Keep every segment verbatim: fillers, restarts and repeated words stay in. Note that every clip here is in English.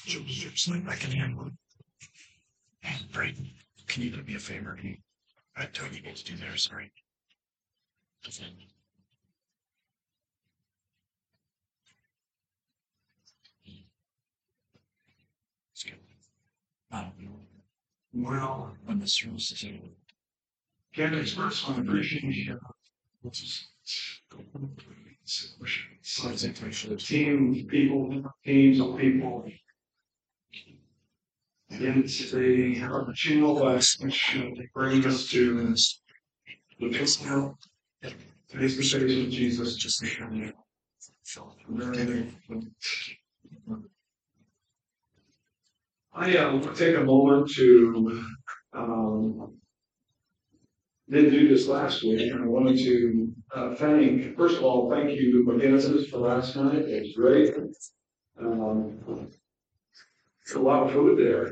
Just like I can handle it. And Brayden, can you do me a favor? I don't need to do there, sorry. Um, well, when the service is over, can I express my appreciation for the team, people, teams of people. And they have a channel last which bring us to the gospel. Today's perspective of Jesus, just the I uh, want to take a moment to um, didn't do this last week, and I wanted to uh, thank, first of all, thank you, McKinsey's, for last night. It was great. Um, there's a lot of food there.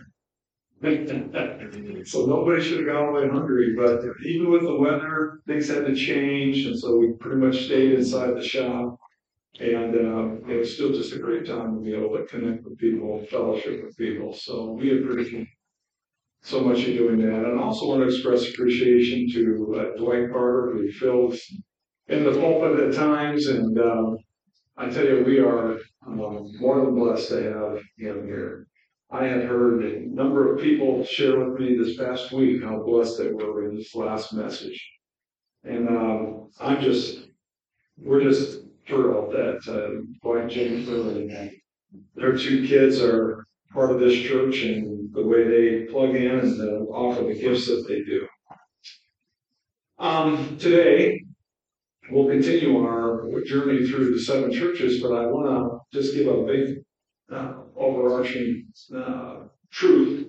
So nobody should have gone away hungry, but even with the weather, things had to change, and so we pretty much stayed inside the shop. And uh, it was still just a great time to be able to connect with people, fellowship with people. So we appreciate so much you doing that. And I also want to express appreciation to uh, Dwight Carter, who fills in the pulpit at times. And um, I tell you, we are um, more than blessed to have him here. I had heard a number of people share with me this past week how blessed they were in this last message. And um, I'm just, we're just thrilled that uh, Dwight and James and their two kids are part of this church and the way they plug in and uh, offer the gifts that they do. Um, today, we'll continue our journey through the seven churches, but I want to just give a big uh, overarching uh, truth.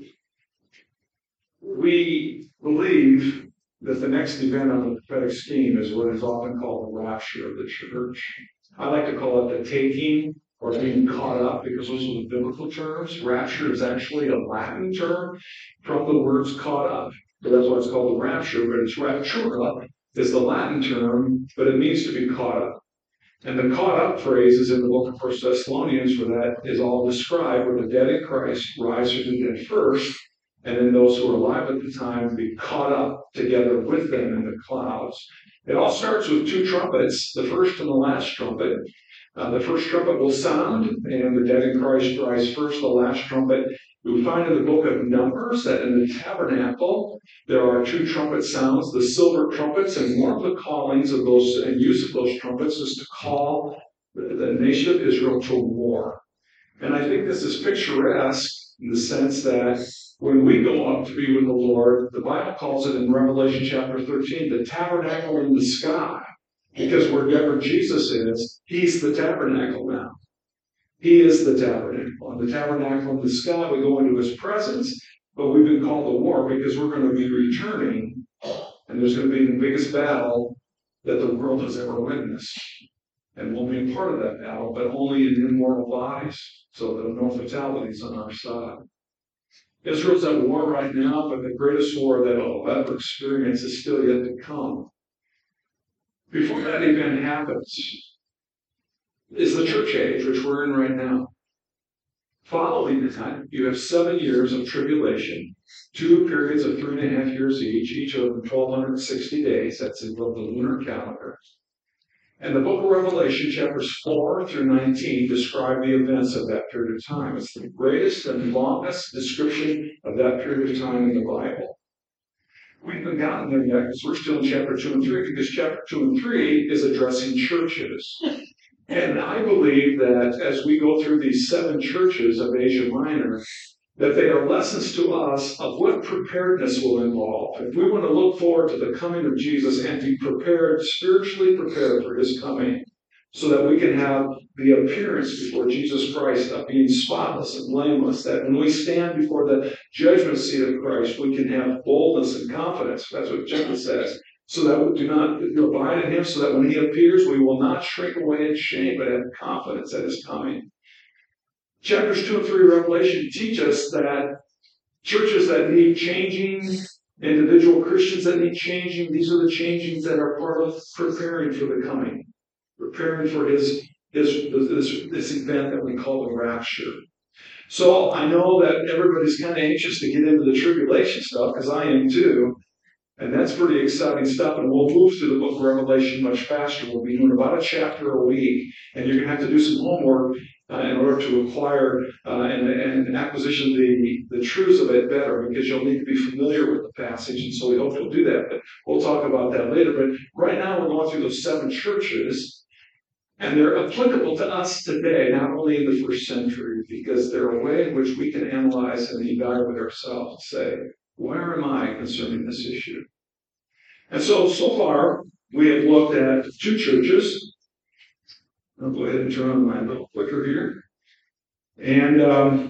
We believe that the next event on the prophetic scheme is what is often called the rapture of the church. I like to call it the taking or being caught up, because those are the biblical terms. Rapture is actually a Latin term from the words caught up. So that's why it's called the rapture, but it's raptura is the Latin term, but it means to be caught up. And the caught up phrase is in the book of First Thessalonians, where that is all described, where the dead in Christ rise from the dead first, and then those who are alive at the time be caught up together with them in the clouds. It all starts with two trumpets, the first and the last trumpet. Uh, the first trumpet will sound, and the dead in Christ rise first, the last trumpet. We find in the book of Numbers that in the tabernacle, there are two trumpet sounds, the silver trumpets, and one of the callings of those and use of those trumpets is to call the nation of Israel to war. And I think this is picturesque in the sense that when we go up to be with the Lord, the Bible calls it in Revelation chapter thirteen, the tabernacle in the sky. Because wherever Jesus is, he's the tabernacle now. He is the tabernacle. And the tabernacle in the sky, we go into his presence, but we've been called to war because we're going to be returning, and there's going to be the biggest battle that the world has ever witnessed. And we'll be a part of that battle, but only in immortal bodies, so there are no fatalities on our side. Israel's at war right now, but the greatest war that it'll ever experience is still yet to come. Before that event happens is the church age, which we're in right now. Following that, you have seven years of tribulation, two periods of three and a half years each, each of them one thousand two hundred sixty days. That's in the lunar calendar. And the book of Revelation, chapters four through nineteen, describe the events of that period of time. It's the greatest and longest description of that period of time in the Bible. We haven't gotten there yet because we're still in chapter two and three, because chapter two and three is addressing churches. And I believe that as we go through these seven churches of Asia Minor, that they are lessons to us of what preparedness will involve. If we want to look forward to the coming of Jesus and be prepared, spiritually prepared for his coming, so that we can have the appearance before Jesus Christ of being spotless and blameless, that when we stand before the judgment seat of Christ, we can have boldness and confidence. That's what John says. So that we do not abide in him, so that when he appears, we will not shrink away in shame, but have confidence at his coming. Chapters two and three of Revelation teach us that churches that need changing, individual Christians that need changing, these are the changings that are part of preparing for the coming. Preparing for his, his this, this event that we call the rapture. So I know that everybody's kind of anxious to get into the tribulation stuff, because I am too. And that's pretty exciting stuff. And we'll move through the book of Revelation much faster. We'll be doing about a chapter a week. And you're going to have to do some homework uh, in order to acquire uh, and, and acquisition the, the truths of it better, because you'll need to be familiar with the passage. And so we hope you'll do that. But we'll talk about that later. But right now we're going through those seven churches. And they're applicable to us today, not only in the first century, because they're a way in which we can analyze and evaluate ourselves and say, where am I concerning this issue? And so, so far, we have looked at two churches. I'll go ahead and turn on my little clicker here. And um,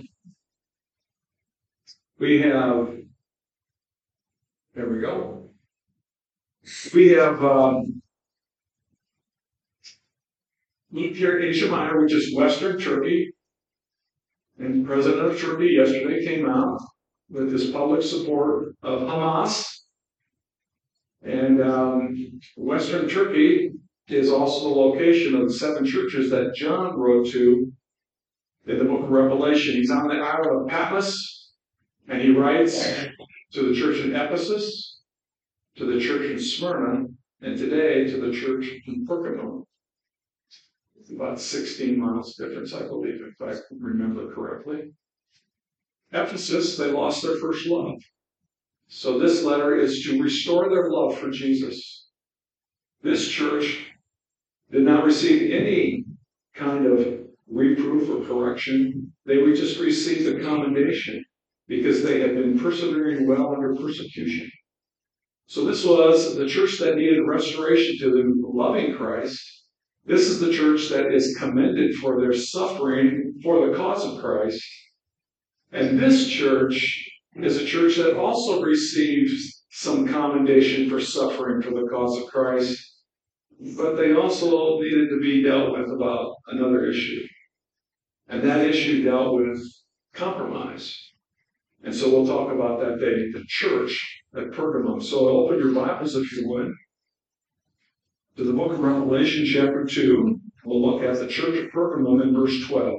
we have, there we go. We have um, here Asia Minor, which is Western Turkey. And the president of Turkey yesterday came out with his public support of Hamas. And um, Western Turkey is also the location of the seven churches that John wrote to in the book of Revelation. He's on the island of Patmos, and he writes to the church in Ephesus, to the church in Smyrna, and today to the church in Pergamum. It's about sixteen miles difference, I believe, if I remember correctly. Ephesus, they lost their first love. So this letter is to restore their love for Jesus. This church did not receive any kind of reproof or correction. They would just receive a commendation because they had been persevering well under persecution. So this was the church that needed restoration to the loving Christ. This is the church that is commended for their suffering for the cause of Christ. And this church is a church that also receives some commendation for suffering for the cause of Christ. But they also needed to be dealt with about another issue. And that issue dealt with compromise. And so we'll talk about that day, the church at Pergamum. So open your Bibles, if you would, to the book of Revelation, chapter two. We'll look at the church at Pergamum in verse twelve.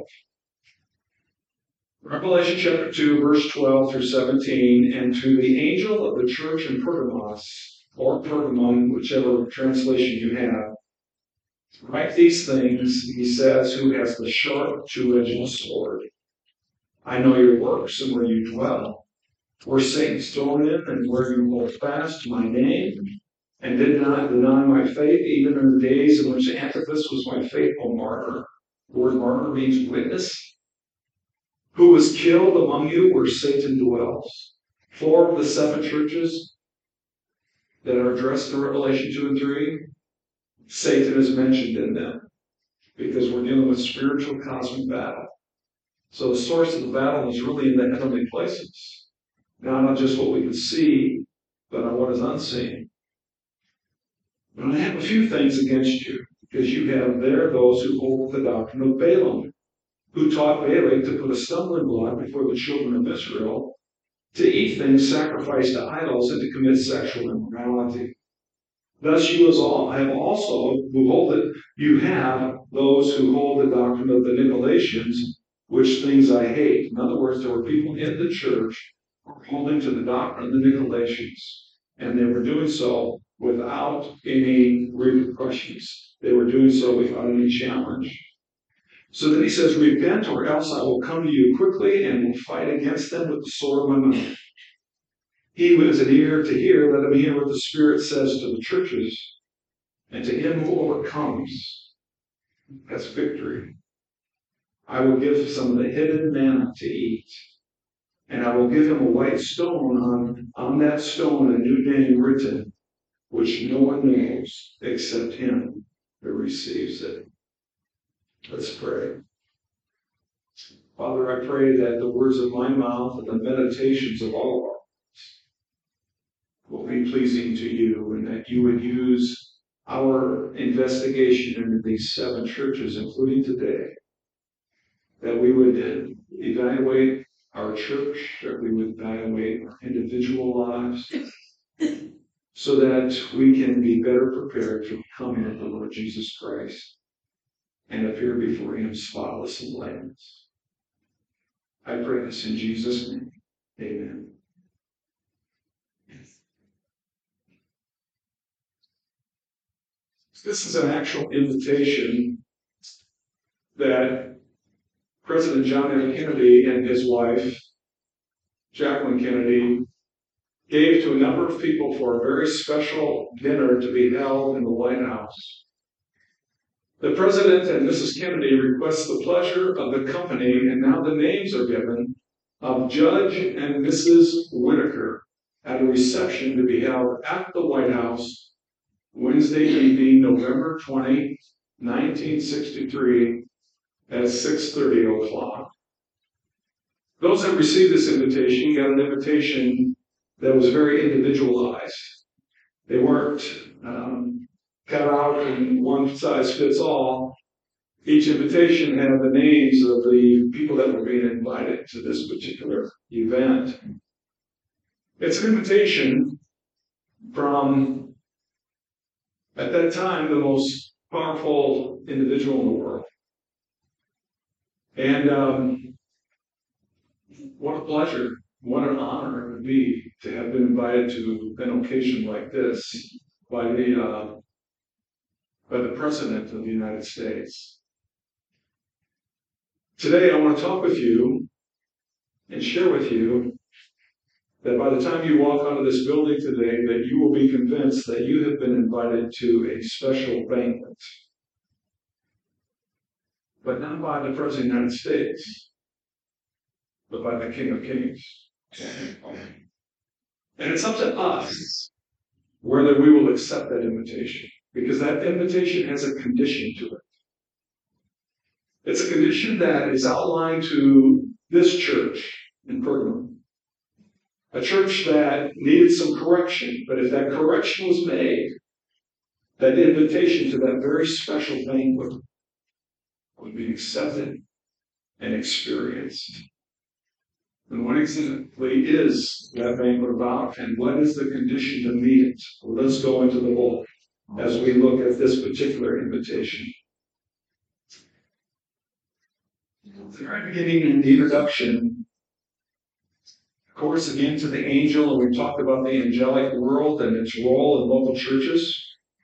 Revelation chapter two, verse twelve through seventeen. And to the angel of the church in Pergamos, or Pergamum, whichever translation you have, write these things, he says, who has the sharp two-edged sword. I know your works and where you dwell, where Satan's thrown in and where you hold fast my name, and did not deny my faith, even in the days in which Antipas was my faithful martyr. The word martyr means witness. Who was killed among you where Satan dwells. Four of the seven churches that are addressed in Revelation two and three, Satan is mentioned in them because we're dealing with spiritual cosmic battle. So the source of the battle is really in the heavenly places, not on just what we can see, but on what is unseen. But I have a few things against you, because you have there those who hold the doctrine of Balaam, who taught Balak to put a stumbling block before the children of Israel, to eat things sacrificed to idols, and to commit sexual immorality. Thus you as all have also, who hold it, you have those who hold the doctrine of the Nicolaitans, which things I hate. In other words, there were people in the church holding to the doctrine of the Nicolaitans, and they were doing so without any repercussions. They were doing so without any challenge. So then he says, repent, or else I will come to you quickly and will fight against them with the sword of my mouth. He who has an ear to hear, let him hear what the Spirit says to the churches. And to him who overcomes, has victory. I will give some of the hidden manna to eat. And I will give him a white stone, on, on that stone a new name written, which no one knows except him who receives it. Let's pray. Father, I pray that the words of my mouth and the meditations of all of our hearts will be pleasing to you, and that you would use our investigation into these seven churches, including today, that we would evaluate our church, that we would evaluate our individual lives, so that we can be better prepared for the coming of the Lord Jesus Christ and appear before him spotless and blameless. I pray this in Jesus' name. Amen. This is an actual invitation that President John F. Kennedy and his wife, Jacqueline Kennedy, gave to a number of people for a very special dinner to be held in the White House. The President and Missus Kennedy request the pleasure of the company, and now the names are given, of Judge and Missus Whitaker at a reception to be held at the White House Wednesday evening, November twentieth, nineteen sixty-three, at six thirty o'clock. Those that received this invitation got an invitation that was very individualized. They weren't um, cut out in one size fits all. Each invitation had the names of the people that were being invited to this particular event. It's an invitation from, at that time, the most powerful individual in the world. And um, what a pleasure, what an honor it would be to have been invited to an occasion like this by the uh, by the President of the United States. Today, I want to talk with you and share with you that by the time you walk out of this building today, that you will be convinced that you have been invited to a special banquet. But not by the President of the United States, but by the King of Kings. And it's up to us whether we will accept that invitation, because that invitation has a condition to it. It's a condition that is outlined to this church in Pergamum, a church that needed some correction, but if that correction was made, that invitation to that very special banquet would be accepted and experienced. And what exactly is that banquet about, and what is the condition to meet it? Well, let's go into the book as we look at this particular invitation. At the very beginning in the introduction, of course, again to the angel, and we talked about the angelic world and its role in local churches.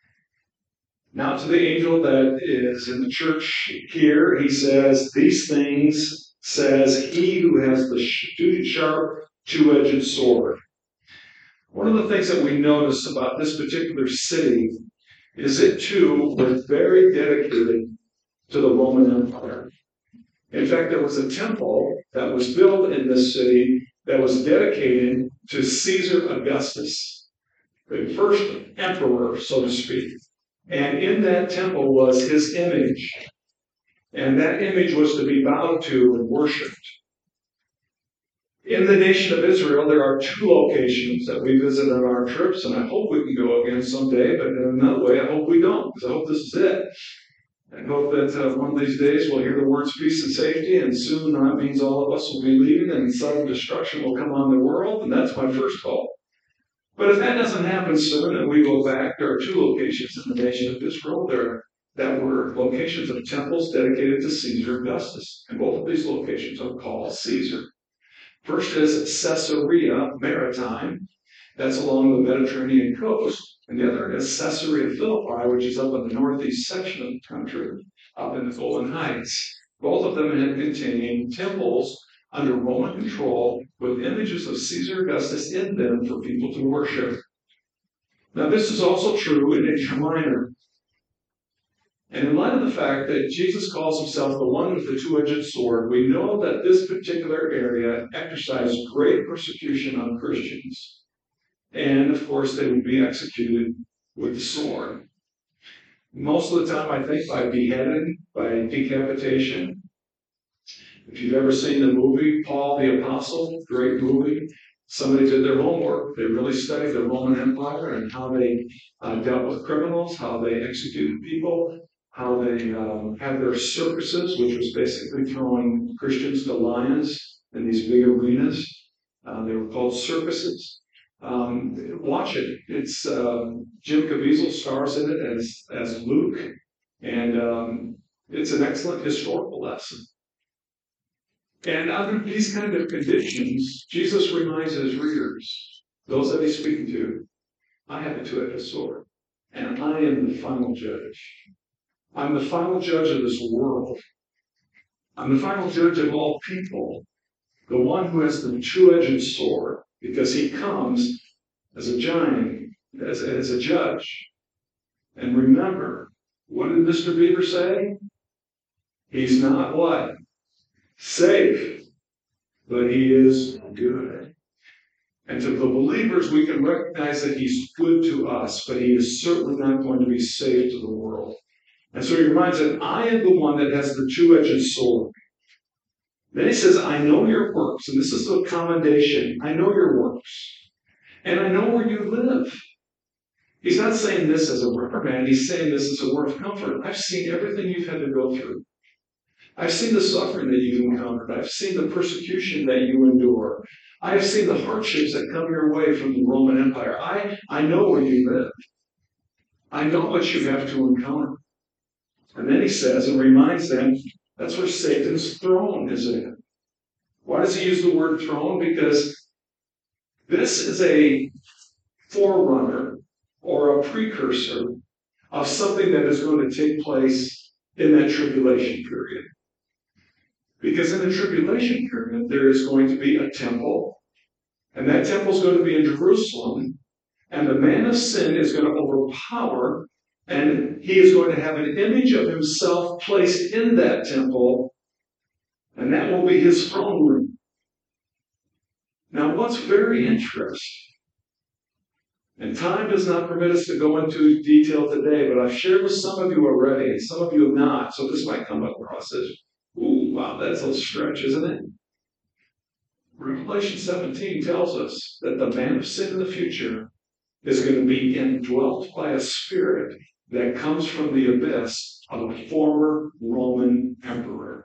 Now to the angel that is in the church here, he says, these things says he who has the sharp, two-edged sword. One of the things that we notice about this particular city is it too was very dedicated to the Roman Empire. In fact, there was a temple that was built in this city that was dedicated to Caesar Augustus, the first emperor, so to speak. And in that temple was his image. And that image was to be bowed to and worshipped. In the nation of Israel, there are two locations that we visit on our trips, and I hope we can go again someday, but in another way, I hope we don't, because I hope this is it. I hope that uh, one of these days we'll hear the words peace and safety, and soon that means all of us will be leaving, and sudden destruction will come on the world, and that's my first hope. But if that doesn't happen soon, and we go back, there are two locations in the nation of Israel there that were locations of temples dedicated to Caesar Augustus. And both of these locations are called Caesar. First is Caesarea Maritime. That's along the Mediterranean coast. And the other is Caesarea Philippi, which is up in the northeast section of the country, up in the Golan Heights. Both of them had contained temples under Roman control with images of Caesar Augustus in them for people to worship. Now, this is also true in Asia Minor. And in light of the fact that Jesus calls himself the one with the two-edged sword, we know that this particular area exercised great persecution on Christians. And, of course, they would be executed with the sword. Most of the time, I think, by beheading, by decapitation. If you've ever seen the movie Paul the Apostle, great movie, somebody did their homework. They really studied the Roman Empire and how they uh, dealt with criminals, how they executed people, how they um, had their circuses, which was basically throwing Christians to lions in these big arenas. Uh, they were called circuses. Um, watch it. It's um, Jim Caviezel stars in it as as Luke, and um, it's an excellent historical lesson. And under these kind of conditions, Jesus reminds his readers, those that he's speaking to, I have a two-edged sword, and I am the final judge. I'm the final judge of this world. I'm the final judge of all people, the one who has the two-edged sword, because he comes as a giant, as, as a judge. And remember, what did Mister Beaver say? He's not what? Safe, but he is good. And to the believers, we can recognize that he's good to us, but he is certainly not going to be safe to the world. And so he reminds that I am the one that has the two-edged sword. Then he says, I know your works, and this is the commendation. I know your works, and I know where you live. He's not saying this as a reprimand. He's saying this as a word of comfort. I've seen everything you've had to go through. I've seen the suffering that you've encountered. I've seen the persecution that you endure. I have seen the hardships that come your way from the Roman Empire. I, I know where you live. I know what you have to encounter. And then he says and reminds them, that's where Satan's throne is in. Why does he use the word throne? Because this is a forerunner or a precursor of something that is going to take place in that tribulation period. Because in the tribulation period, there is going to be a temple, and that temple is going to be in Jerusalem, and the man of sin is going to overpower, and he is going to have an image of himself placed in that temple, and that will be his throne room. Now, what's very interesting, and time does not permit us to go into detail today, but I've shared with some of you already, and some of you have not, so this might come across as, ooh, wow, that's a stretch, isn't it? Revelation seventeen tells us that the man of sin in the future is going to be indwelt by a spirit that comes from the abyss of a former Roman emperor.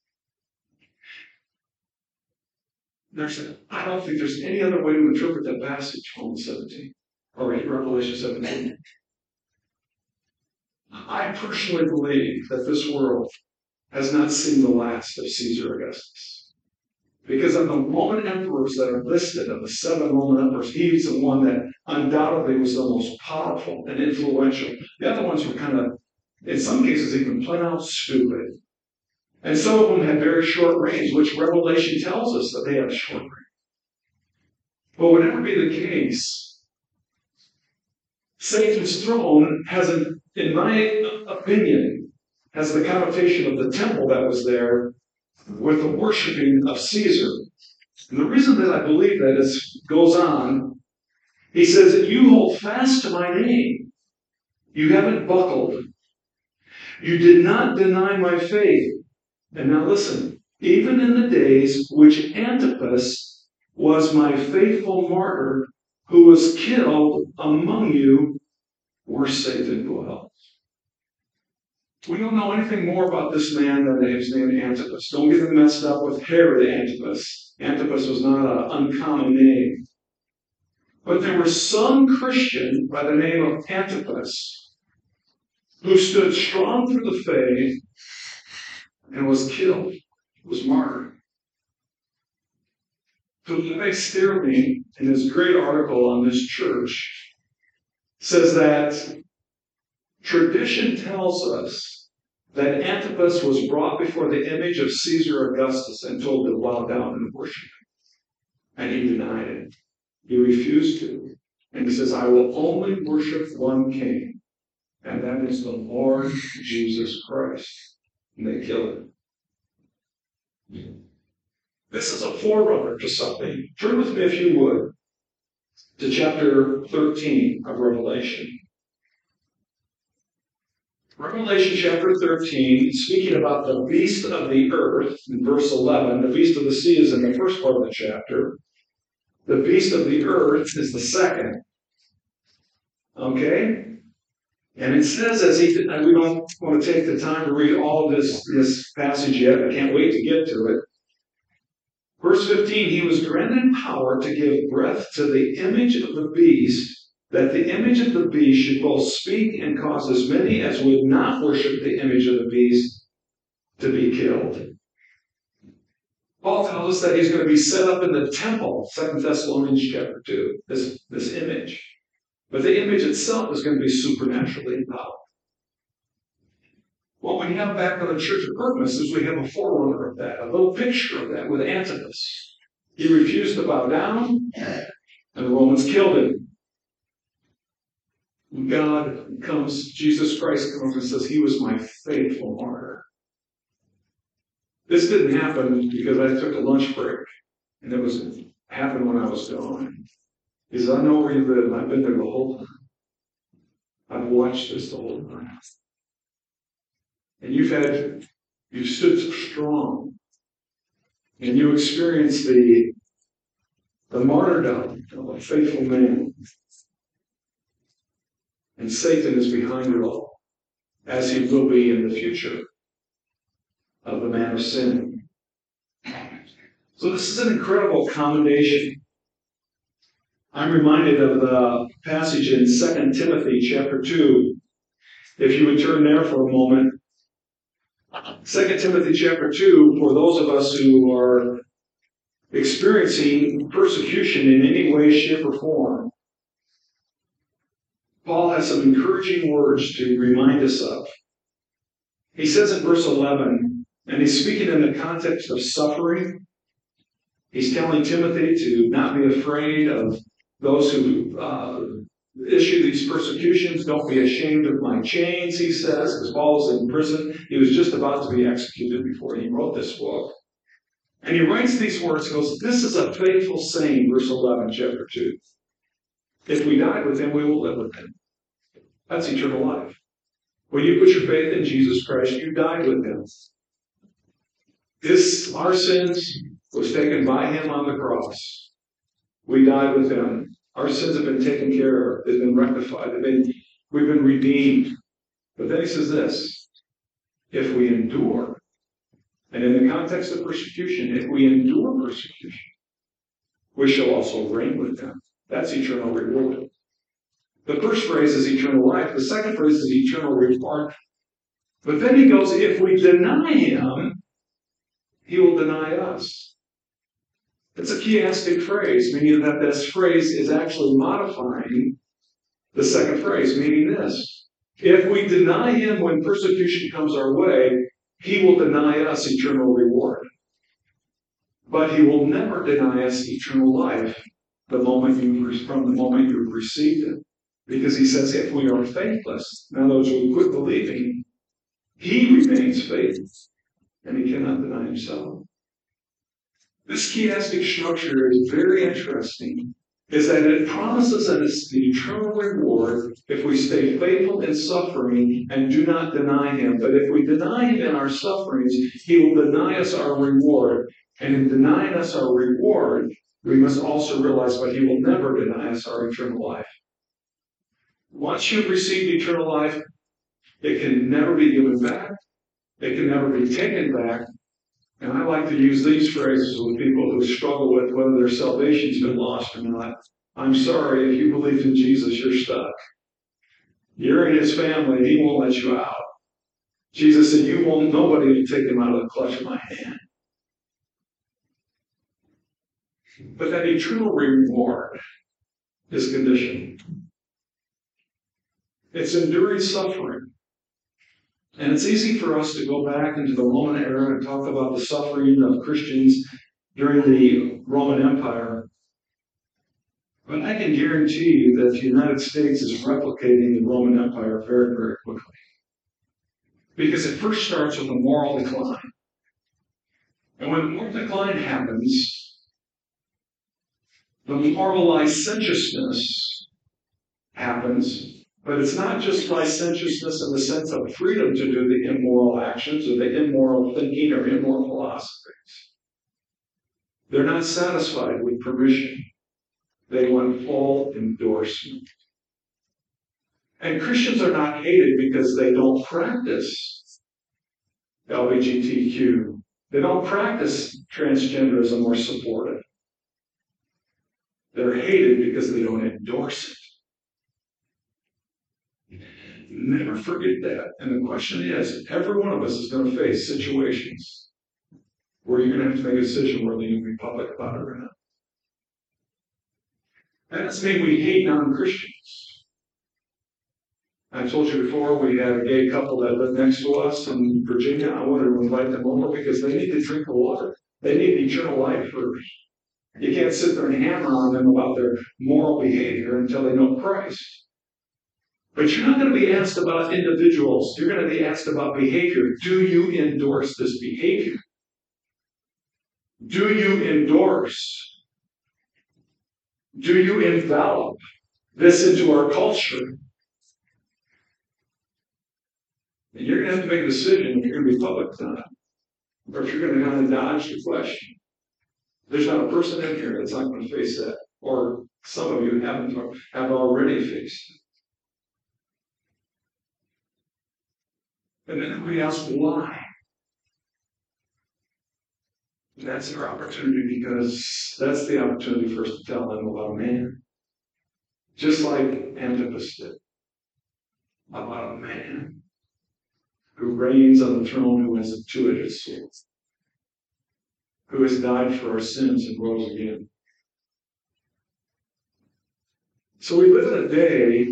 There's a, I don't think there's any other way to interpret that passage, Romans seventeen, or Revelation seventeen. I personally believe that this world has not seen the last of Caesar Augustus. Because of the Roman emperors that are listed, of the seven Roman emperors, he's the one that undoubtedly was the most powerful and influential. The other ones were kind of, in some cases, even plain out stupid. And some of them had very short reigns, which Revelation tells us that they have a short reign. But whatever be the case, Satan's throne has, an, in my opinion, has the connotation of the temple that was there with the worshiping of Caesar. And the reason that I believe that is, goes on, he says that you hold fast to my name. You haven't buckled. You did not deny my faith. And now listen, even in the days which Antipas was my faithful martyr, who was killed among you, where Satan dwells. We don't know anything more about this man than his name Antipas. Don't get him messed up with Herod Antipas. Antipas was not an uncommon name. But there was some Christian by the name of Antipas who stood strong for the faith and was killed, was martyred. Felipe Sterling, in his great article on this church, says that tradition tells us that Antipas was brought before the image of Caesar Augustus and told to bow down and worship him. And he denied it. He refused to. And he says, I will only worship one king, and that is the Lord Jesus Christ. And they killed him. This is a forerunner to something. Turn with me, if you would, to chapter thirteen of Revelation. Revelation chapter thirteen, speaking about the beast of the earth, in verse eleven, the beast of the sea is in the first part of the chapter. The beast of the earth is the second. Okay? And it says, as he, and we don't want to take the time to read all this, this passage yet, I can't wait to get to it. Verse fifteen, he was granted power to give breath to the image of the beast, that the image of the beast should both speak and cause as many as would not worship the image of the beast to be killed. Paul tells us that he's going to be set up in the temple, Second Thessalonians chapter two, this, this image. But the image itself is going to be supernaturally empowered. What we have back on the Church of Pergamos is we have a forerunner of that, a little picture of that with Antipas. He refused to bow down, and the Romans killed him. God comes, Jesus Christ comes and says, he was my faithful martyr. This didn't happen because I took a lunch break, and it was happened when I was gone. He says, I know where you live, and I've been there the whole time. I've watched this the whole time. And you've had, you've stood so strong. And you experienced the, the martyrdom of a faithful man. And Satan is behind it all, as he will be in the future of the man of sin. So this is an incredible commendation. I'm reminded of the passage in Second Timothy chapter two. If you would turn there for a moment. Second Timothy chapter two, for those of us who are experiencing persecution in any way, shape, or form, Paul has some encouraging words to remind us of. He says in verse eleven, and he's speaking in the context of suffering. He's telling Timothy to not be afraid of those who uh, issue these persecutions. Don't be ashamed of my chains, he says, because Paul was in prison. He was just about to be executed before he wrote this book. And he writes these words, and goes, this is a faithful saying, verse eleven, chapter two. If we died with him, we will live with him. That's eternal life. When you put your faith in Jesus Christ, you died with him. This, our sins, was taken by him on the cross. We died with him. Our sins have been taken care of. They've been rectified. They've been, we've been redeemed. But then he says this, if we endure, and in the context of persecution, if we endure persecution, we shall also reign with him. That's eternal reward. The first phrase is eternal life. The second phrase is eternal reward. But then he goes, if we deny him, he will deny us. It's a chiastic phrase, meaning that this phrase is actually modifying the second phrase, meaning this. If we deny him when persecution comes our way, he will deny us eternal reward. But he will never deny us eternal life the moment you, from the moment you've received it. Because he says if we are faithless, in other words, we quit believing, he remains faithful, and he cannot deny himself. This chiastic structure is very interesting, is that it promises us the eternal reward if we stay faithful in suffering and do not deny him. But if we deny him in our sufferings, he will deny us our reward. And in denying us our reward, we must also realize that he will never deny us our eternal life. Once you've received eternal life, it can never be given back. It can never be taken back. And I like to use these phrases with people who struggle with whether their salvation's been lost or not. I'm sorry, if you believe in Jesus, you're stuck. You're in his family, he won't let you out. Jesus said, you won't, nobody will take him out of the clutch of my hand. But that eternal reward is conditional. It's enduring suffering. And it's easy for us to go back into the Roman era and talk about the suffering of Christians during the Roman Empire. But I can guarantee you that the United States is replicating the Roman Empire very, very quickly. Because it first starts with a moral decline. And when the moral decline happens, the moral licentiousness happens. But it's not just licentiousness in the sense of freedom to do the immoral actions or the immoral thinking or immoral philosophies. They're not satisfied with permission. They want full endorsement. And Christians are not hated because they don't practice L G B T Q. They don't practice transgenderism or support it. They're hated because they don't endorse it. Never forget that. And the question is, every one of us is going to face situations where you're going to have to make a decision whether you can be public about it or not. That doesn't mean we hate non-Christians. I told you before, we had a gay couple that lived next to us in Virginia. I wanted to invite them over because they need to drink the water. They need eternal life first. You can't sit there and hammer on them about their moral behavior until they know Christ. But you're not going to be asked about individuals. You're going to be asked about behavior. Do you endorse this behavior? Do you endorse? Do you envelop this into our culture? And you're going to have to make a decision if you're going to be public or not, or if you're going to kind of dodge the question. There's not a person in here that's not going to face that, or some of you haven't have already faced it. And then we ask why. And that's our opportunity, because that's the opportunity for us to tell them about a man. Just like Antipas did. About a man who reigns on the throne, who has a two-edged sword, who has died for our sins and rose again. So we live in a day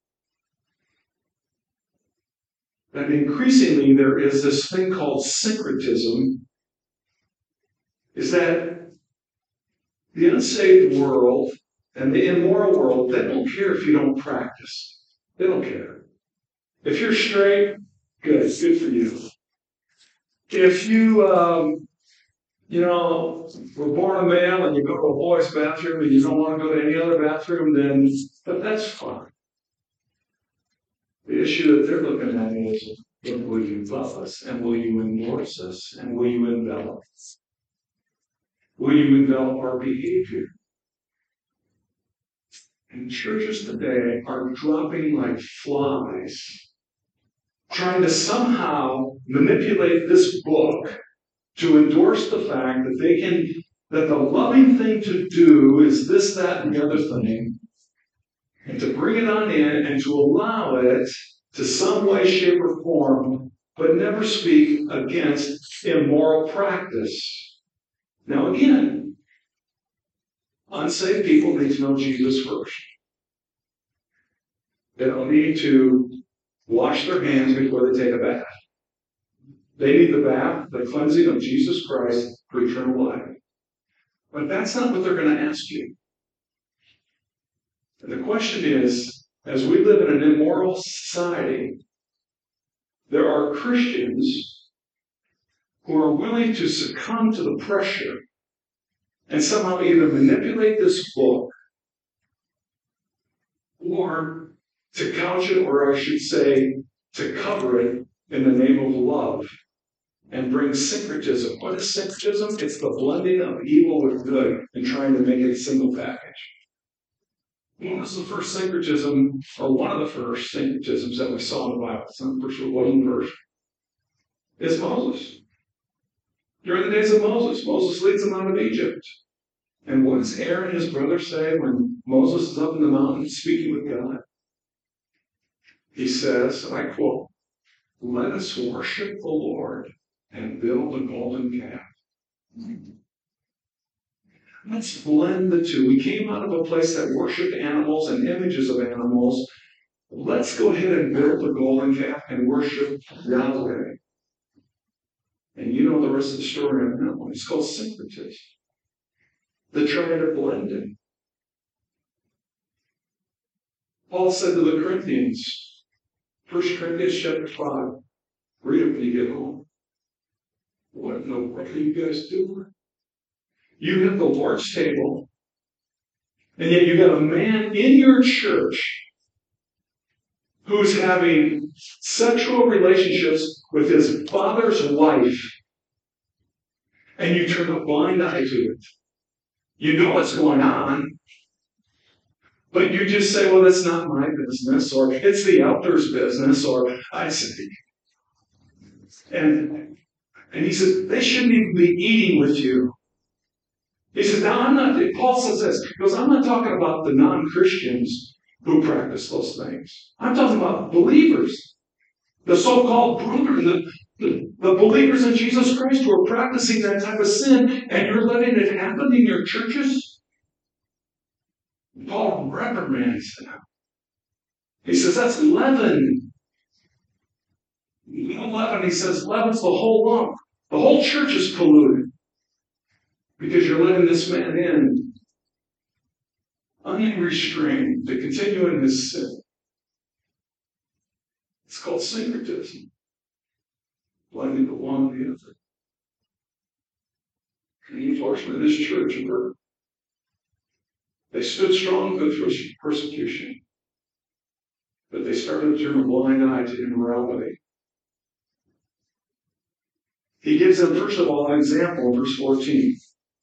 that increasingly there is this thing called syncretism, is that the unsaved world and the immoral world, they don't care if you don't practice. They don't care. If you're straight, good, good for you. If you, um, you know, were born a male and you go to a boys' bathroom and you don't want to go to any other bathroom, then but that's fine. The issue that they're looking at is, will you love us, and will you endorse us, and will you envelop us? Will you envelop our behavior? And churches today are dropping like flies, trying to somehow manipulate this book to endorse the fact that they can, that the loving thing to do is this, that, and the other thing, and to bring it on in and to allow it to some way, shape, or form, but never speak against immoral practice. Now again, unsaved people need to know Jesus first. They don't need to wash their hands before they take a bath. They need the bath, the cleansing of Jesus Christ for eternal life. But that's not what they're going to ask you. And the question is, as we live in an immoral society, there are Christians who are willing to succumb to the pressure and somehow either manipulate this book or to couch it, or I should say, to cover it in the name of love and bring syncretism. What is syncretism? It's the blending of evil with good and trying to make it a single package. What was the first syncretism, or one of the first syncretisms that we saw in the Bible? It's not the first one, verse. It's Moses. During the days of Moses, Moses leads them out of Egypt. And what does Aaron and his brother say when Moses is up in the mountain speaking with God? He says, and I quote, "Let us worship the Lord and build a golden calf." Let's blend the two. We came out of a place that worshiped animals and images of animals. Let's go ahead and build a golden calf and worship Yahweh. And you know the rest of the story on that one. It's called syncretism. The trying to blend it. Paul said to the Corinthians, First Corinthians chapter five, read it when you get home. What in the world are you guys doing? You have the Lord's table, and yet you got a man in your church who's having sexual relationships with his father's wife, and you turn a blind eye to it. You know what's going on, but you just say, well, that's not my business, or it's the elder's business, or I say. And, and he says, they shouldn't even be eating with you. He says, now I'm not, Paul says this, he goes, I'm not talking about the non-Christians who practice those things. I'm talking about believers. The so-called brethren, the, the, the believers in Jesus Christ who are practicing that type of sin, and you're letting it happen in your churches? Paul reprimands them. He says, that's leaven. Leaven, he says, leaven's the whole lump. The whole church is polluted because you're letting this man in unrestrained to continue in his sin. It's called syncretism. Blending the one and the other. And unfortunately, this church were they stood strong through persecution, but they started to turn a blind eye to immorality. He gives them, first of all, an example in verse fourteen.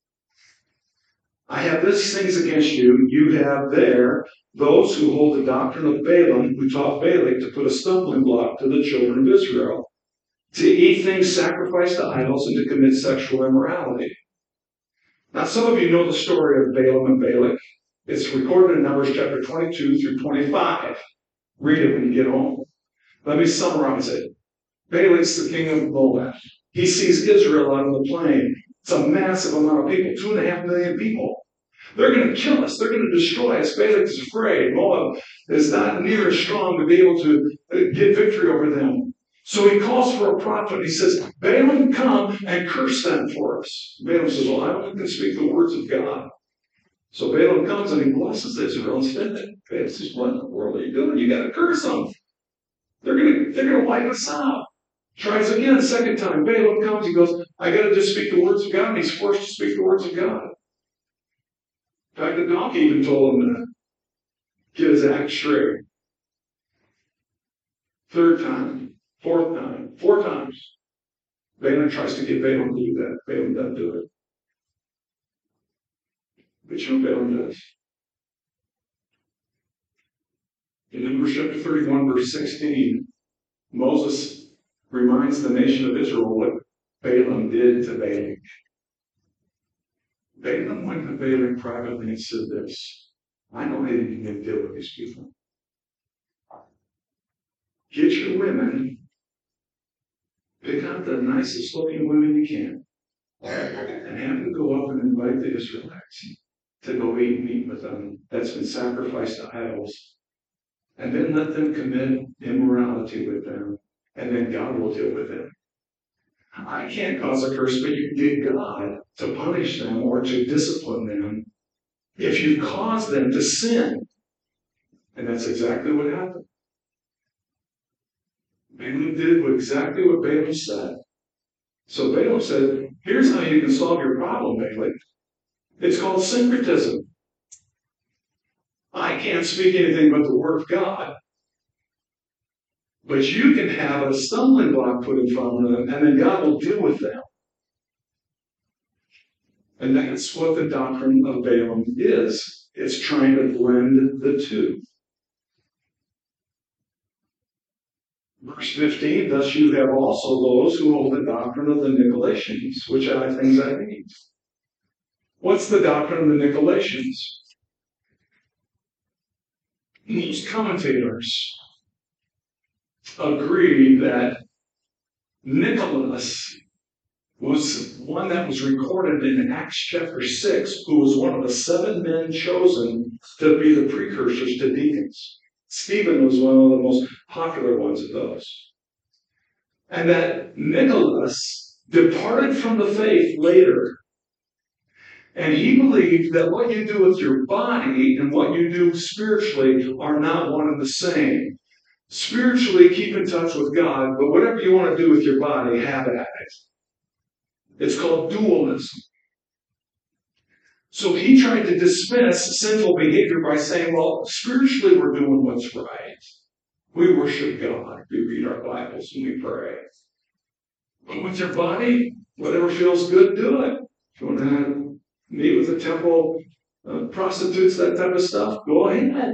I have these things against you. You have there those who hold the doctrine of Balaam, who taught Balak to put a stumbling block to the children of Israel, to eat things sacrificed to idols and to commit sexual immorality. Now, some of you know the story of Balaam and Balak. It's recorded in Numbers chapter twenty-two through twenty-five. Read it when you get home. Let me summarize it. Balak's the king of Moab. He sees Israel out on the plain. It's a massive amount of people, two and a half million people. They're going to kill us. They're going to destroy us. Balak is afraid. Moab is not near as strong to be able to get victory over them. So he calls for a prophet. He says, Balaam, come and curse them for us. Balaam says, well, I only can speak the words of God. So Balaam comes and he blesses Israel instead. Balaam says, what in the world are you doing? You got to curse them. They're going to, they're going to wipe us out. Tries again, second time. Balaam comes, he goes, I got to just speak the words of God. And he's forced to speak the words of God. In fact, the donkey even told him to get his act straight. Third time, fourth time, four times. Balaam tries to get Balaam to do that. Balaam doesn't do it. But you know what Balaam does? In Numbers chapter thirty-one, verse sixteen, Moses reminds the nation of Israel what Balaam did to Balak. Balaam went to Balak privately and said this, I know how you can deal with these people. Get your women, pick out the nicest looking women you can, and have them go up and invite the Israelites to go eat meat with them that's been sacrificed to idols. And then let them commit immorality with them, and then God will deal with them. I can't cause a curse, but you can get God to punish them or to discipline them if you cause them to sin. And that's exactly what happened. Balaam did exactly what Balaam said. So Balaam said, here's how you can solve your problem, Balak. It's called syncretism. I can't speak anything but the word of God. But you can have a stumbling block put in front of them, and then God will deal with them. And that's what the doctrine of Balaam is. It's trying to blend the two. Verse fifteen, thus you have also those who hold the doctrine of the Nicolaitans, which are things I hate. What's the doctrine of the Nicolaitans? Most commentators agree that Nicholas was one that was recorded in Acts chapter six, who was one of the seven men chosen to be the precursors to deacons. Stephen was one of the most popular ones of those. And that Nicholas departed from the faith later. And he believed that what you do with your body and what you do spiritually are not one and the same. Spiritually, keep in touch with God, but whatever you want to do with your body, have at it. It's called dualism. So he tried to dismiss sinful behavior by saying, well, spiritually we're doing what's right. We worship God. We read our Bibles and we pray. But with your body, whatever feels good, do it. If you want to meet with the temple uh, prostitutes, that type of stuff, go ahead.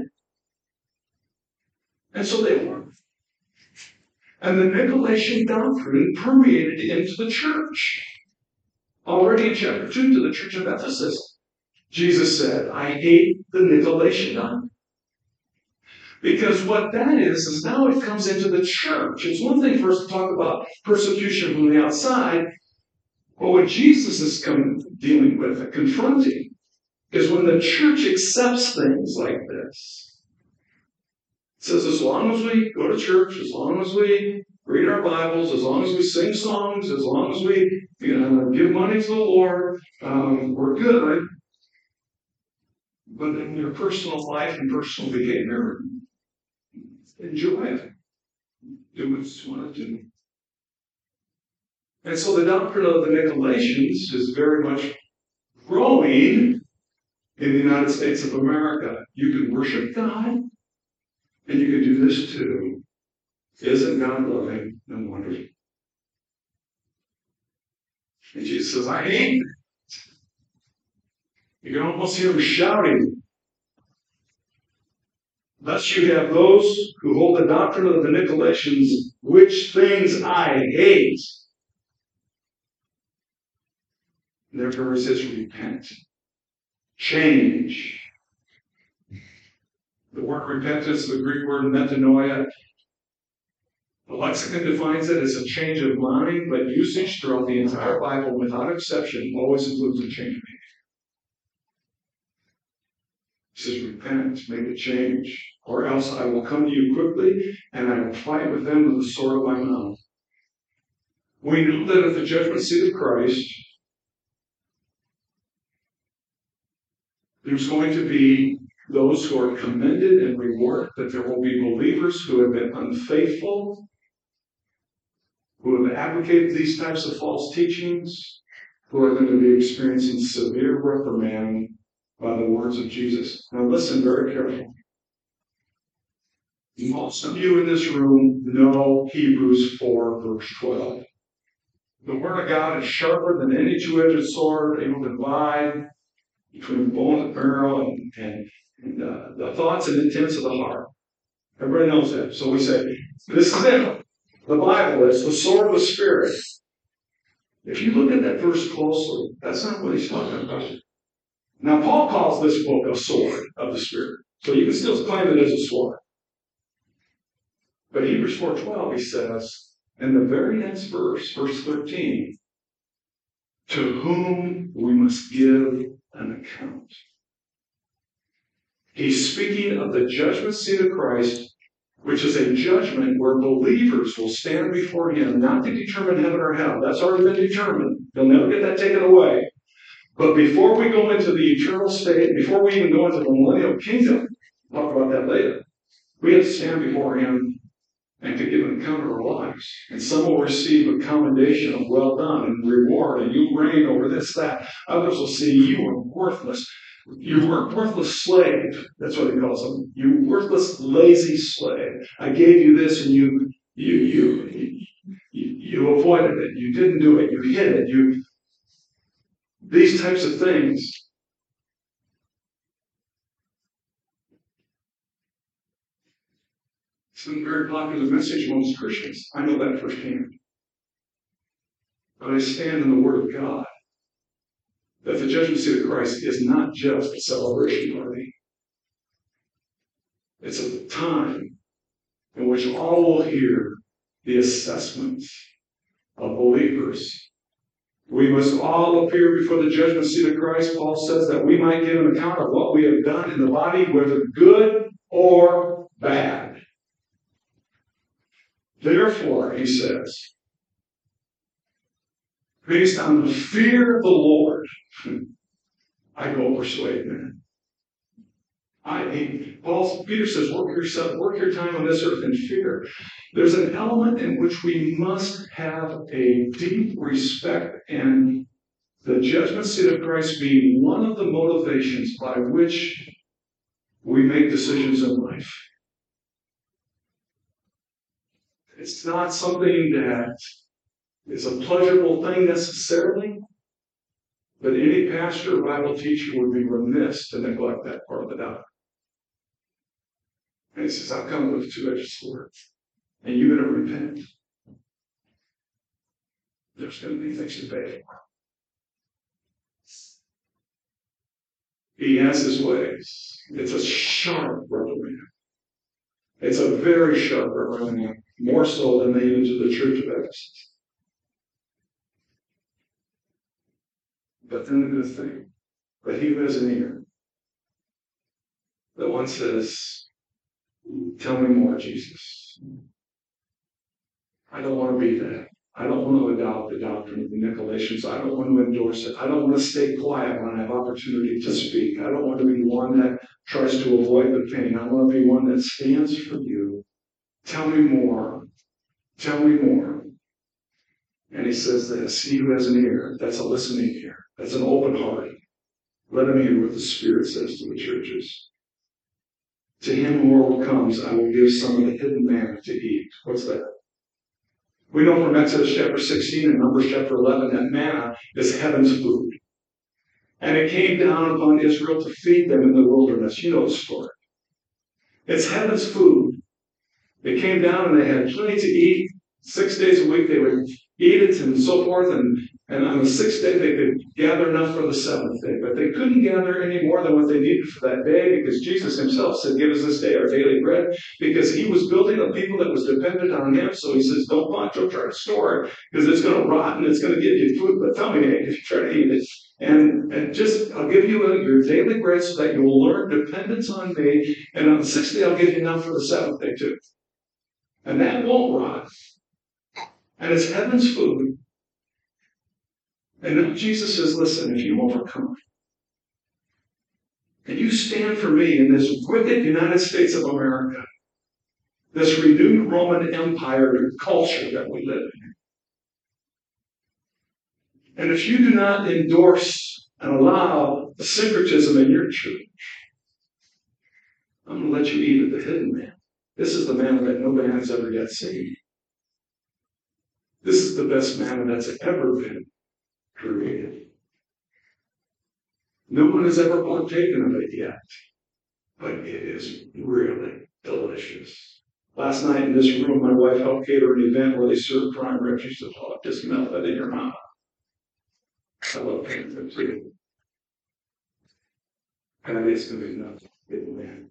And so they were. And the Nicolaitan doctrine permeated into the church. Already in chapter two to the church of Ephesus, Jesus said, I hate the Nicolaitan doctrine. Because what that is, is now it comes into the church. It's one thing for us to talk about persecution from the outside, but what Jesus is come, dealing with and confronting is when the church accepts things like this. It says as long as we go to church, as long as we read our Bibles, as long as we sing songs, as long as we you know, give money to the Lord, um, we're good. But in your personal life and personal behavior, enjoy it. Do what you want to do. And so the doctrine of the Nicolaitans is very much growing in the United States of America. You can worship God, and you can do this too. Isn't God loving and wonderful? And Jesus says, I hate it. You can almost hear him shouting. Thus you have those who hold the doctrine of the Nicolaitans, which things I hate. Therefore it says, repent. Change. The word repentance, the Greek word metanoia, the lexicon defines it as a change of mind, but usage throughout the entire Bible, without exception, always includes a change of mind. It says, repent, make a change, or else I will come to you quickly, and I will fight with them with the sword of my mouth. We know that at the judgment seat of Christ, there's going to be those who are commended and rewarded, that there will be believers who have been unfaithful, who have advocated these types of false teachings, who are going to be experiencing severe reprimand by the words of Jesus. Now listen very carefully. Most of you in this room know Hebrews four, verse twelve. The Word of God is sharper than any two-edged sword, able to divide between bone and marrow and, and, and uh, the thoughts and intents of the heart. Everybody knows that. So we say, this is it. The Bible is the sword of the Spirit. If you look at that verse closely, that's not what he's talking about. Now, Paul calls this book a sword of the Spirit. So you can still claim it as a sword. But Hebrews four twelve, he says, in the very next verse, verse thirteen, to whom we must give an account. He's speaking of the judgment seat of Christ, which is a judgment where believers will stand before him, not to determine heaven or hell. That's already been determined. They'll never get that taken away. But before we go into the eternal state, before we even go into the millennial kingdom, we'll talk about that later, we have to stand before him and to give an account of our lives. And some will receive a commendation of well done and reward, and you reign over this, that. Others will see you are worthless. You were a worthless slave. That's what he calls them. You worthless, lazy slave. I gave you this, and you you you you, you avoided it. You didn't do it. You hid it. You these types of things. It's been a very popular message amongst Christians. I know that firsthand. But I stand in the Word of God that the judgment seat of Christ is not just a celebration party. It's a time in which all will hear the assessments of believers. We must all appear before the judgment seat of Christ. Paul says that we might give an account of what we have done in the body, whether good or bad. Therefore, he says, based on the fear of the Lord, I go persuade men. I, he, Paul, Peter says, work yourself, work your time on this earth in fear. There's an element in which we must have a deep respect, and the judgment seat of Christ being one of the motivations by which we make decisions in life. It's not something that is a pleasurable thing necessarily, but any pastor or Bible teacher would be remiss to neglect that part of the doctrine. And he says, I'll come with a two-edged sword, and you're going to repent. There's going to be things to pay for. He has his ways. It's a sharp reprimand. It's a very sharp reprimand, more so than they use in the church of Ephesus. But then the good thing, but he who has an ear, the one says, tell me more, Jesus. I don't want to be that. I don't want to adopt the doctrine of the Nicolaitans. I don't want to endorse it. I don't want to stay quiet when I have opportunity to speak. I don't want to be one that tries to avoid the pain. I want to be one that stands for you. Tell me more. Tell me more. And he says this, he who has an ear, that's a listening ear. That's an open heart. Let him hear what the Spirit says to the churches. To him who overcomes, I will give some of the hidden manna to eat. What's that? We know from Exodus chapter sixteen and Numbers chapter eleven that manna is heaven's food. And it came down upon Israel to feed them in the wilderness. You know the story. It's heaven's food. It came down and they had plenty to eat. Six days a week they would eat it and so forth. And, and on the sixth day they could gather enough for the seventh day. But they couldn't gather any more than what they needed for that day because Jesus himself said, give us this day our daily bread. Because he was building a people that was dependent on him. So he says, don't bunch, don't try to store it because it's going to rot and it's going to give you food. But tell me if you try to eat it. And, and just, I'll give you a, your daily bread so that you will learn dependence on me. And on the sixth day, I'll give you enough for the seventh day too. And that won't rot. And it's heaven's food. And then Jesus says, listen, if you overcome, and you stand for me in this wicked United States of America, this renewed Roman Empire culture that we live in, and if you do not endorse and allow the syncretism in your church, I'm going to let you eat of the hidden man. This is the manna that no man has ever yet seen. This is the best manna that's ever been created. No one has ever partaken of it yet, but it is really delicious. Last night in this room, my wife helped cater an event where they served prime rib. She said, oh, just melt that in your mouth. I love prime rib too. And it's going to be nothing. Man.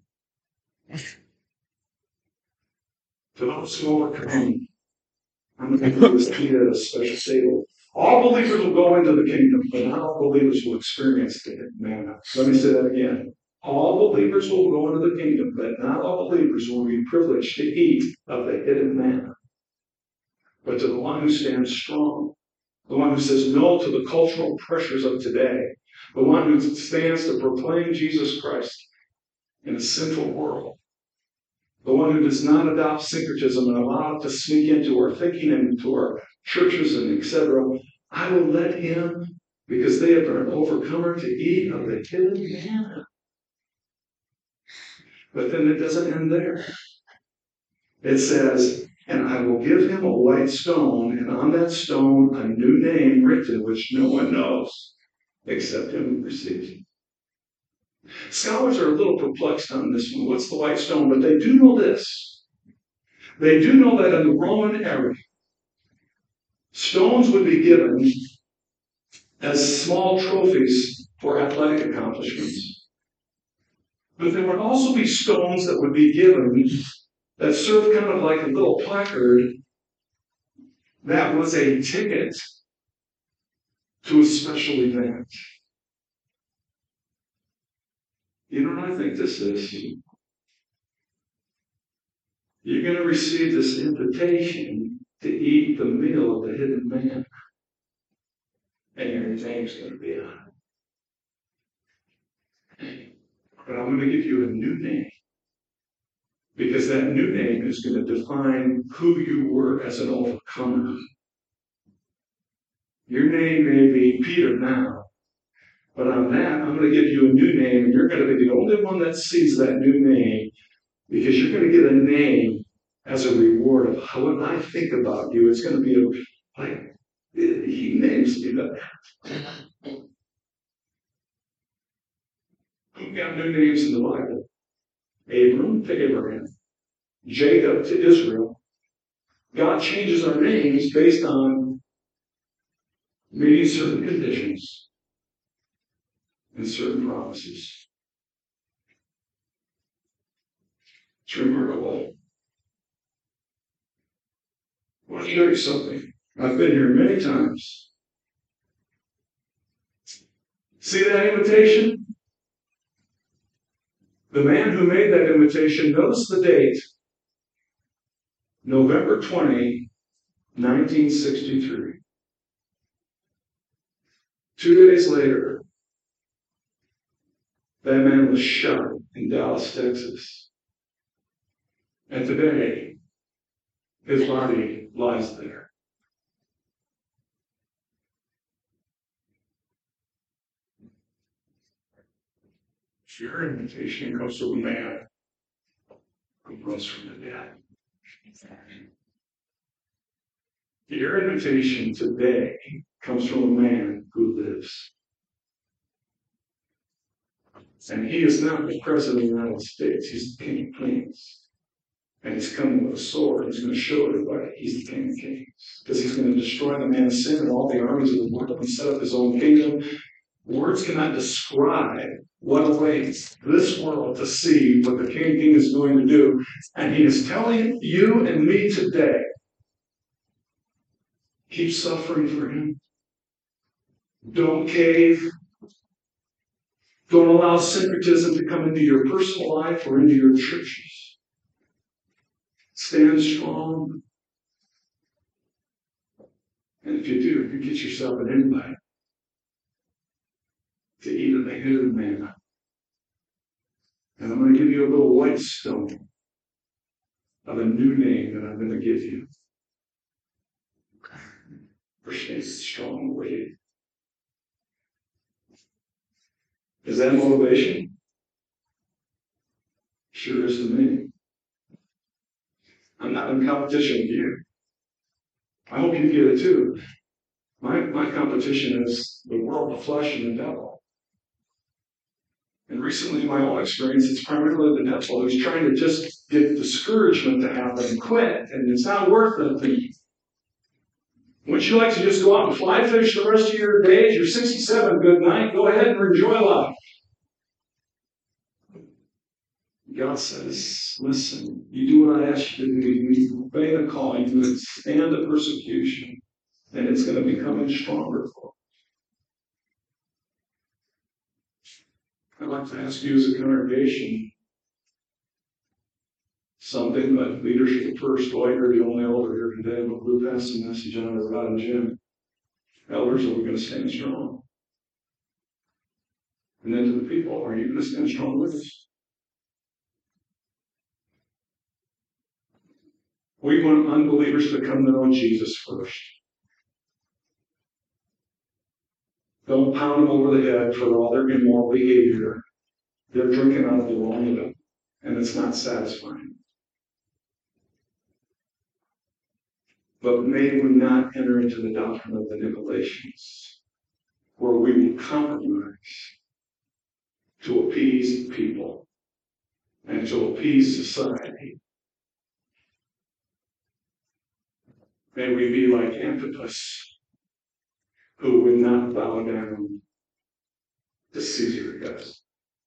To those who overcome, I'm going to do this key at a special table. All believers will go into the kingdom, but not all believers will experience the manna. Let me say that again. All believers will go into the kingdom, but not all believers will be privileged to eat of the hidden manna. But to the one who stands strong, the one who says no to the cultural pressures of today, the one who stands to proclaim Jesus Christ in a sinful world, the one who does not adopt syncretism and allow it to sneak into our thinking and into our churches and et cetera, I will let him, because they have been an overcomer, to eat of the hidden manna. But then it doesn't end there. It says, and I will give him a white stone, and on that stone a new name written, which no one knows except him who receives it. Scholars are a little perplexed on this one. What's the white stone? But they do know this. They do know that in the Roman era, stones would be given as small trophies for athletic accomplishments. But there would also be stones that would be given that served kind of like a little placard that was a ticket to a special event. You know what I think this is? You're going to receive this invitation to eat the meal of the hidden man. And your name's going to be on it. But I'm going to give you a new name. Because that new name is going to define who you were as an overcomer. Your name may be Peter now. But on that, I'm going to give you a new name. And you're going to be the only one that sees that new name. Because you're going to get a name as a reward of how when I think about you, it's going to be a, like, he names me that. Who got new names in the Bible? Abram to Abraham. Jacob to Israel. God changes our names based on meeting certain conditions and certain promises. It's remarkable. I want to show you something. I've been here many times. See that invitation? The man who made that invitation, notice the date, November twentieth, nineteen sixty-three. Two days later, that man was shot in Dallas, Texas. And today, his body lies there. Your invitation comes to a man who rose from the dead. Your invitation today comes from a man who lives. And he is not the President of the United States, he's the King of Kings. And he's coming with a sword. He's going to show everybody he's the King of Kings. Because he's going to destroy the man of sin and all the armies of the world and set up his own kingdom. Words cannot describe what awaits this world to see what the King of Kings is going to do. And he is telling you and me today, keep suffering for him. Don't cave. Don't allow syncretism to come into your personal life or into your churches. Stand strong. And if you do, you get yourself an invite to eat of the hidden manna. And I'm going to give you a little white stone of a new name that I'm going to give you. For staying strong weight. Is that motivation? Sure is to me. I'm not in competition with you. I hope you get it too. My, my competition is the world, the flesh, and the devil. And recently, in my own experience, it's primarily the devil who's trying to just get discouragement to happen and quit. And it's not worth it. Wouldn't you like to just go out and fly fish the rest of your days? You're sixty-seven, good night. Go ahead and enjoy life. God says, listen, you do what I ask you to do. You obey the call. You withstand the persecution. And it's going to be coming stronger for you. I'd like to ask you as a congregation something, but leadership first. Dwight, you're the only elder here today, but we'll pass the message on to Rod and Jim. Elders, are we going to stand strong? And then to the people, are you going to stand strong with us? We want unbelievers to come to know Jesus first. Don't pound them over the head for all their immoral behavior. They're drinking out of the wrong well, and it's not satisfying. But may we not enter into the doctrine of the Nicolaitans, where we will compromise to appease people and to appease society. May we be like Antipas, who would not bow down to Caesar Augustus.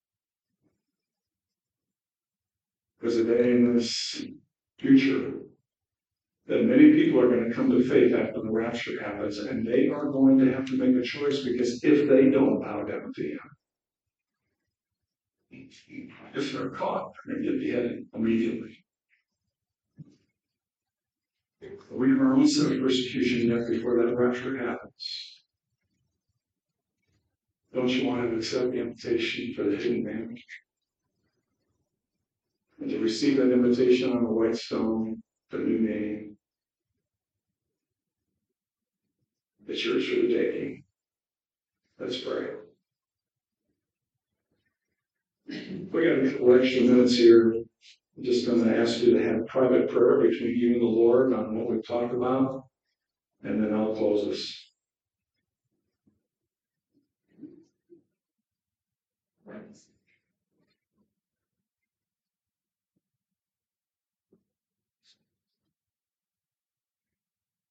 There's a day in this future that many people are going to come to faith after the rapture happens, and they are going to have to make a choice, because if they don't bow down to him, if they're caught, they're going to get beheaded immediately. We have our own sin of persecution yet before that rapture happens. Don't you want to accept the invitation for the hidden manna? And to receive that invitation on a white stone, the new name, it's yours for the taking. Let's pray. We got a couple extra minutes here. I'm just going to ask you to have private prayer between you and the Lord on what we've talked about, and then I'll close this.